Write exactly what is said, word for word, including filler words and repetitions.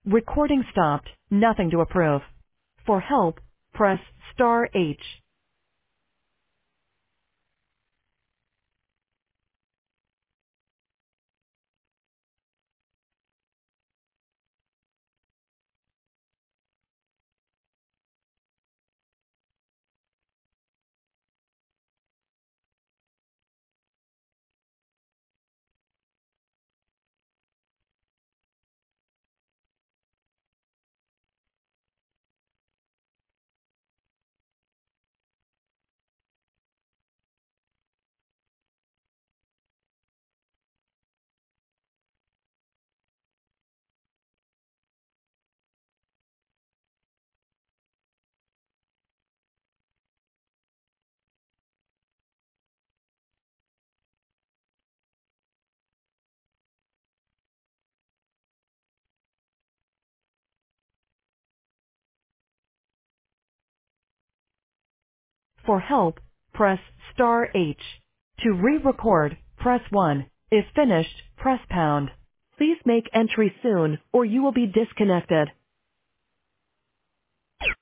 Recording stopped. Nothing to approve. For help, press star H. For help, press star H. To re-record, press one. If finished, press pound. Please make entry soon or you will be disconnected.